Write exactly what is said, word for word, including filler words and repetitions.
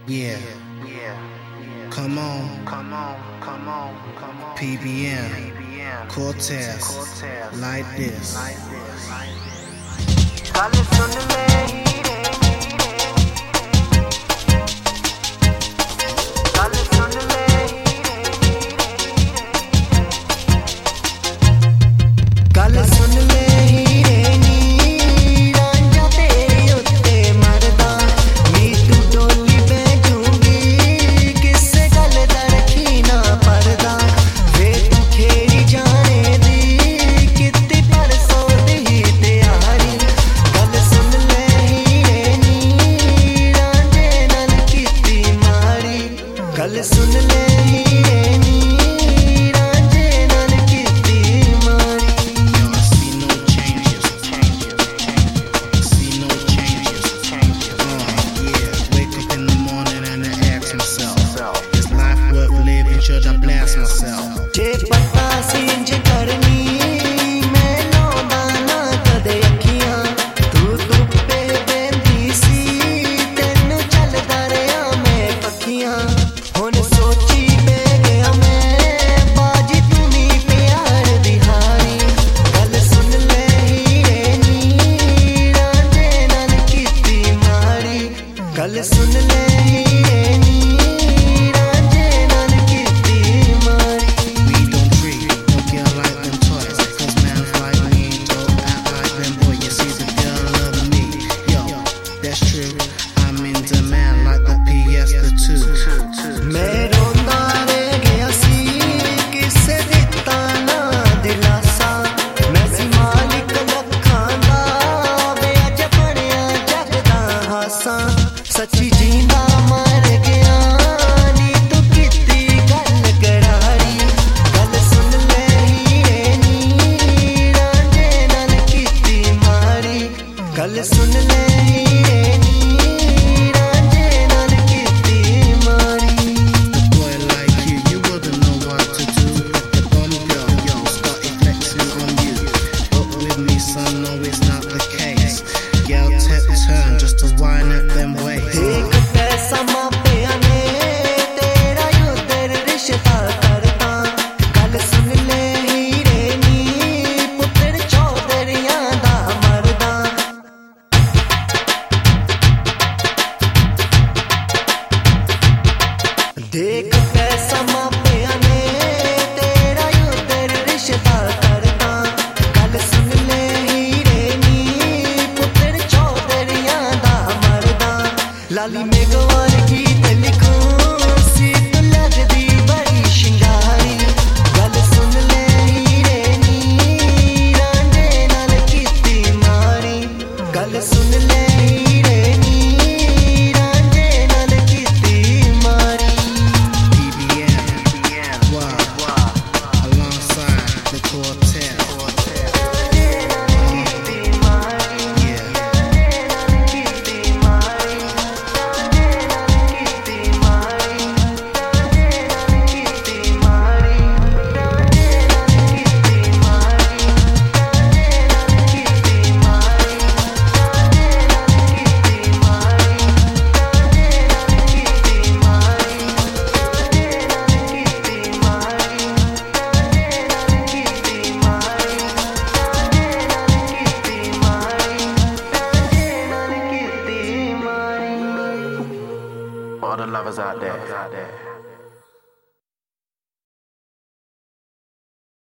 Yeah, yeah, come on, come on, come on, come on. P B M, Cortez, like this. ਗੱਲ ਸੁਣ ਲੈ ਹੀਰੇ ਗੱਲ ਸੁਣ ਲੈ ਹੀਰੇ ਗੱਲ ਸੁਣ ਲੈ ਹੀਰੇ ਨੀ ਰਾਂਝਾ ਤੇਰੇ ਉੱਤੇ ਮਰਦਾ ਨੀ ਤੂੰ ਡੋਲੀ ਬੈਜੂਗੀ ਕਿਸੇ ਗੱਲ ਦਾ ਰੱਖੀ ਨਾ ਪਰਦਾ ਵੇ ਤੂੰ ਖੇੜੀ ਜਾਣੇ ਦੀ ਕਿਤੇ ਪਰਸੋਂ ਦੀ ਤਿਆਰੀ ਗੱਲ ਸੁਣ ਲੈ ਹੀਰੇ ਨੀ ਰਾਂਝੇ ਨਾਲ ਕੀਤੀ ਮਾਰੀ ਗੱਲ ਸੁਣ ਲੈ ਹੀਰੇ ਨੀ ਰਾਂਝੇ ਨਾਲ ਕੀਤੀ ਮਾਰੀ Yo, I see no changes, changes, changes. See no changes, changes. Uh, yeah, wake up in the morning and I ask myself, is life worth living? Should I blast myself? ਜੇ ਪਤਾ ਸੀ ਇੰਝ ਕਰਨੀ ਮੈਂ ਲਾਉਂਦਾ ਨਾ ਕਦੇ ਅੱਖੀਆਂ ਤੂੰ ਧੁੱਪੇ ਬਹਿੰਦੀ ਸੀ ਤੈਨੂੰ ਚੱਲਦਾ ਰਿਹਾ ਮੈਂ ਪੱਖੀਆਂ ਹੁਣ ਸੋਚੀ ਪੈ ਗਿਆ ਮੈਂ ਬਾਜੀ ਤੂੰ ਨੀ ਪਿਆਰ ਦੀ ਹਾਰੀ ਗੱਲ ਸੁਣ ਲੈ ਹੀਰੇ ਨੀ ਰਾਂਝੇ ਨਾਲ ਕੀਤੀ ਮਾਰੀ ਗੱਲ ਸੁਣ ਲੈ ਹੀਰੇ ਨੀ ਰਾਂਝੇ ਨਾਲ ਕੀਤੀ ਮਾਰੀ We don't treat no girl like them toys, cause mans like me don't act like them boy. You see the girl love me, yo, that's true. I'm in demand like the P S the two. ਮੈਂ ਰੋਂਦਾ ਰਹਿ ਗਿਆ ਸੀ ਕਿਸੇ ਦਿੱਤਾ ਨਾ ਦਿਲਾਸਾ ਮੈਂ ਸੀ ਮਾਲਿਕ ਲੱਖਾਂ ਦਾ ਵੇ ਅੱਜ ਬਣਿਆ ਜੱਗ ਦਾ ਹਾਸਾ ਸੱਚੀ ਜੀਂਦਾ ਮਰ ਗਿਆ ਨੀ ਤੂੰ ਕੀਤੀ ਗੱਲ ਕਰਾਰੀ ਗੱਲ ਸੁਣ ਲੈ ਹੀਰੇ ਨੀ ਰਾਂਝੇ ਨਾਲ ਕੀਤੀ ਮਾਰੀ ਗੱਲ ਸੁਣ ਲੈ ਹੀਰੇ ਨੀ ਰਾਂਝੇ ਨਾਲ ਕੀਤੀ ਮਾਰੀ Boy like you, you wouldn't know what to do. The bum girl, yo, started flexing on you. But with me, son, no, it's not the case. Girl, take turn just to wind up them ways. ਦੇਖ ਪੈਸਾ ਮਾਪਿਆਂ ਨੇ ਤੇਰਾ ਉਧਰ ਰਿਸ਼ਤਾ ਕਰਤਾ ਗੱਲ ਸੁਣ ਲੈ ਹੀਰੇ ਨੀ ਪੁੱਤਰ ਚੌਧਰੀਆਂ ਦਾ ਮਰਦਾ ਦੇਖ ਪੈਸਾ ਮਾਪਿਆਂ ਨੇ ਤੇਰਾ ਉਧਰ ਰਿਸ਼ਤਾ ਕਰਤਾ ਗੱਲ ਸੁਣ ਲੈ ਹੀਰੇ ਨੀ ਪੁੱਤਰ ਚੌਧਰੀਆਂ ਦਾ ਮਰਦਾ ਲਾਲੀ ਮੇਗਵਾਰ ਗੀਤ ਲਿਖੋ ਸੀ ਤੂੰ ਲੱਗਦੀ ਬੜੀ ਸ਼ਿੰਗਾਰੀ ਗੱਲ ਸੁਣ ਲੈ ਹੀਰੇ ਨੀ ਰਾਂਝੇ ਨਾਲ ਕੀਤੀ ਮਾਰੀ ਗੱਲ ਸੁਣ ਲੈ ਹੀਰੇ ਨੀ ਰਾਂਝੇ ਨਾਲ ਕੀਤੀ ਮਾਰੀ P B M, wow, alongside the Cortez. ਰਾਂਝੇ ਨਾਲ ਕੀਤੀ ਮਾਰੀ Yeah, ਰਾਂਝੇ ਨਾਲ ਕੀਤੀ ਮਾਰੀ ਰਾਂਝੇ ਨਾਲ ਕੀਤੀ ਮਾਰੀ ਰਾਂਝੇ ਨਾਲ ਕੀਤੀ ਮਾਰੀ ਰਾਂਝੇ ਨਾਲ ਕੀਤੀ ਮਾਰੀ ਰਾਂਝੇ ਨਾਲ ਕੀਤੀ ਮਾਰੀ ਰਾਂਝੇ ਨਾਲ ਕੀਤੀ ਮਾਰੀ ਰਾਂਝੇ ਨਾਲ ਕੀਤੀ ਮਾਰੀ ਰਾਂਝੇ ਨਾਲ ਕੀਤੀ ਮਾਰੀ ਰਾਂਝੇ ਨਾਲ ਕੀਤੀ ਮਾਰੀ ਰਾਂਝੇ ਨਾਲ ਕੀਤੀ ਮਾਰੀ ਰਾਂਝੇ ਨਾਲ ਕੀਤੀ ਮਾਰੀ all the lovers out there.